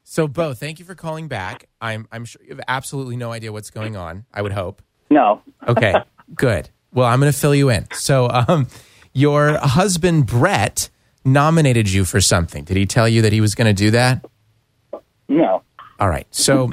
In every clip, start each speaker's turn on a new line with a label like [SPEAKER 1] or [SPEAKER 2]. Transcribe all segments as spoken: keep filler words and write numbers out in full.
[SPEAKER 1] So, Bo, thank you for calling back. I'm I'm sure you have absolutely no idea what's going on, I would hope.
[SPEAKER 2] No.
[SPEAKER 1] Okay, good. Well, I'm going to fill you in. So, um, your husband, Brett, nominated you for something. Did he tell you that he was going to do that?
[SPEAKER 2] No.
[SPEAKER 1] All right. So,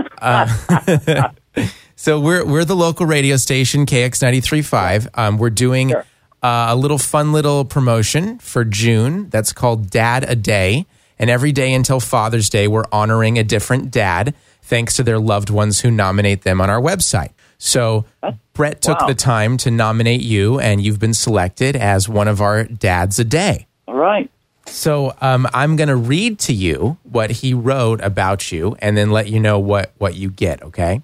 [SPEAKER 1] uh, so we're we're the local radio station, K X ninety-three point five. Um, we're doing
[SPEAKER 2] Sure.
[SPEAKER 1] uh, a little fun little promotion for June that's called Dad a Day. And every day until Father's Day, we're honoring a different dad thanks to their loved ones who nominate them on our website. So Brett took
[SPEAKER 2] Wow.
[SPEAKER 1] the time to nominate you, and you've been selected as one of our Dads a Day.
[SPEAKER 2] All right.
[SPEAKER 1] So um, I'm going to read to you what he wrote about you and then let you know what, what you get, okay?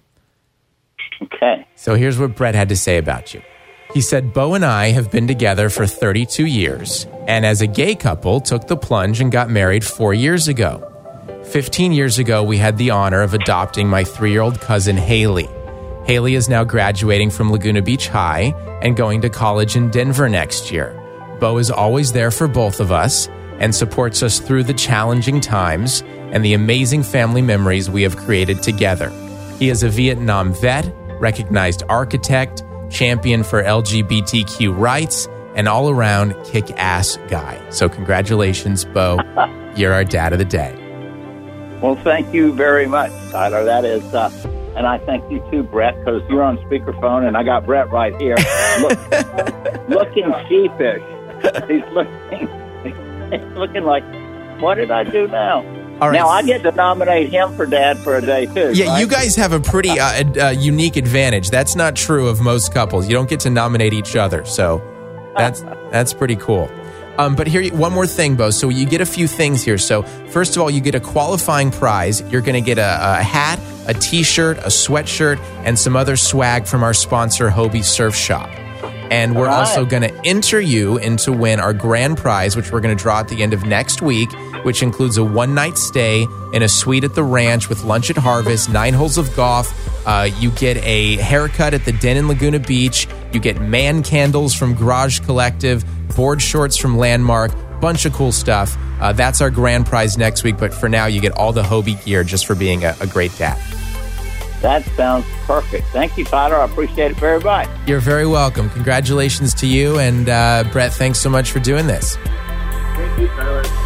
[SPEAKER 2] Okay.
[SPEAKER 1] So here's what Brett had to say about you. He said, Bo and I have been together for thirty-two years, and as a gay couple, took the plunge and got married four years ago. fifteen years ago, we had the honor of adopting my three-year-old cousin, Haley. Haley is now graduating from Laguna Beach High and going to college in Denver next year. Bo is always there for both of us and supports us through the challenging times and the amazing family memories we have created together. He is a Vietnam vet, recognized architect, champion for L G B T Q rights, and all-around kick-ass guy. So congratulations, Bo. You're our Dad of the Day.
[SPEAKER 2] Well, thank you very much, Tyler. That is, uh, and I thank you too, Brett, because you're on speakerphone, and I got Brett right here, Look, looking sheepish. He's looking, he's looking like, what did I do now?
[SPEAKER 1] All right.
[SPEAKER 2] Now I get to nominate him for Dad for a day too.
[SPEAKER 1] Yeah,
[SPEAKER 2] right?
[SPEAKER 1] you guys have a pretty uh, ad- uh, unique advantage. That's not true of most couples. You don't get to nominate each other, so that's that's pretty cool. Um, but here, one more thing, Bo. So you get a few things here. So first of all, you get a qualifying prize. You're going to get a, a hat, a T-shirt, a sweatshirt, and some other swag from our sponsor, Hobie Surf Shop. And we're
[SPEAKER 2] All right.
[SPEAKER 1] also going to enter you into win our grand prize, which we're going to draw at the end of next week, which includes a one-night stay in a suite at the ranch with lunch at Harvest, nine holes of golf. Uh, you get a haircut at the Den in Laguna Beach. You get man candles from Garage Collective, board shorts from Landmark, bunch of cool stuff. Uh, that's our grand prize next week, but for now, you get all the Hobie gear just for being a, a great dad.
[SPEAKER 2] That sounds perfect. Thank you, Tyler. I appreciate it very much.
[SPEAKER 1] You're very welcome. Congratulations to you, and uh, Brett, thanks so much for doing this.
[SPEAKER 2] Thank you, Tyler.